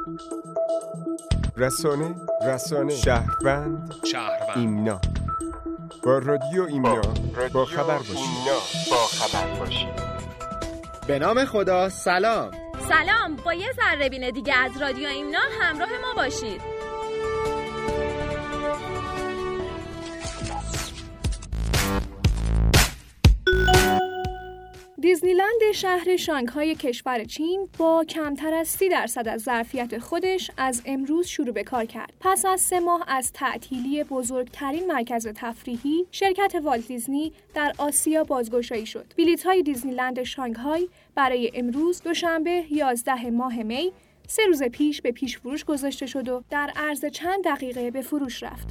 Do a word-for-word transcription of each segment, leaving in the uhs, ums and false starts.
رسانه رسانه شهروند شهروند ایمنا با رادیو ایمنا با خبر باشید ایمنا با خبر باشید. به نام خدا. سلام سلام، با یه ذره بین دیگه از رادیو ایمنا همراه ما باشید. دیزنیلند شهر شانگهای کشور چین با کمتر از سی درصد از ظرفیت خودش از امروز شروع به کار کرد. پس از سه ماه از تعطیلی بزرگترین مرکز تفریحی، شرکت والت دیزنی در آسیا بازگشایی شد. بلیط‌های دیزنیلند شانگهای برای امروز دوشنبه یازده ماه می سه روز پیش به پیش فروش گذاشته شد و در عرض چند دقیقه به فروش رفت.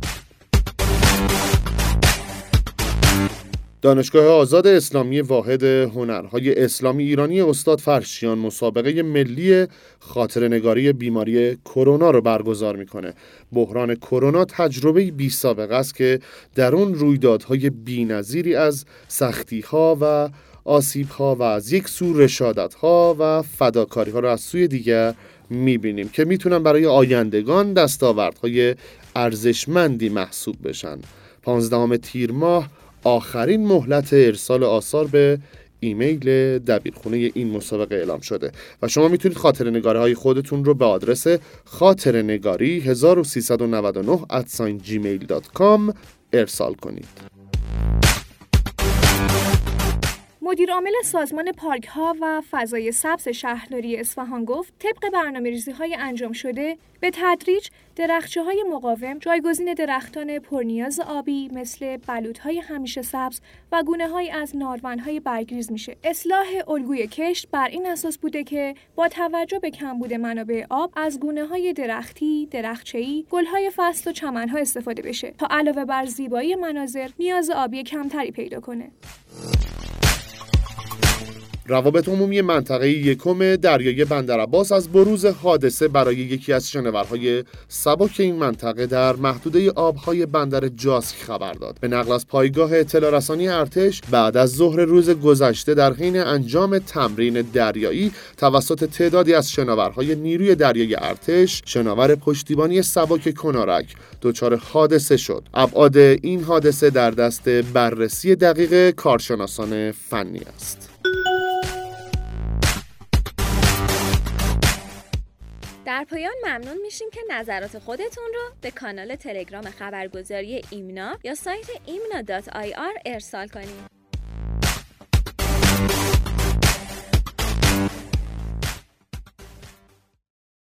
دانشگاه آزاد اسلامی واحد هنرهای اسلامی ایرانی استاد فرشیان مسابقه ملی خاطره‌نگاری بیماری کرونا رو برگزار میکنه. بحران کرونا تجربه بی سابقه است که در اون رویدادهای بی‌نظیری از سختی‌ها و آسیب‌ها و از یک سو رشادت‌ها و فداکاری‌ها رو از سوی دیگر میبینیم که میتونن برای آیندگان دستاوردهای ارزشمندی محسوب بشن. پانزدهم تیر ماه آخرین مهلت ارسال آثار به ایمیل دبیرخونه این مسابقه اعلام شده و شما میتونید خاطره‌نگاری‌های خودتون رو به آدرس خاطره‌نگاری هزار و سیصد و نود و نه ات جیمیل دات کام ارسال کنید. مدیر عامل سازمان پارک‌ها و فضای سبز شهرداری اصفهان گفت طبق برنامه‌ریزی‌های انجام شده به تدریج درختچه‌های مقاوم جایگزین درختان پرنیاز آبی مثل بلوط‌های همیشه سبز و گونه‌هایی از نارون‌های برگریز میشه. اصلاح الگوی کشت بر این اساس بوده که با توجه به کمبود منابع آب از گونه‌های درختی، درختچه‌ای، گل‌های فصل و چمن‌ها استفاده بشه تا علاوه بر زیبایی مناظر نیاز آبی کمتری پیدا کنه. روابط عمومی منطقه یکم دریای بندرعباس از بروز حادثه برای یکی از شنورهای سبک این منطقه در محدوده آبهای بندر جاسک خبر داد. به نقل از پایگاه اطلاع رسانی ارتش، بعد از ظهر روز گذشته در حین انجام تمرین دریایی توسط تعدادی از شنورهای نیروی دریایی ارتش، شنور پشتیبانی سبک کنارک دچار حادثه شد. ابعاد این حادثه در دست بررسی دقیق کارشناسان فنی است. در پایان ممنون میشیم که نظرات خودتون رو به کانال تلگرام خبرگزاری ایمنا یا سایت ایمنا دات آی آر ارسال کنید.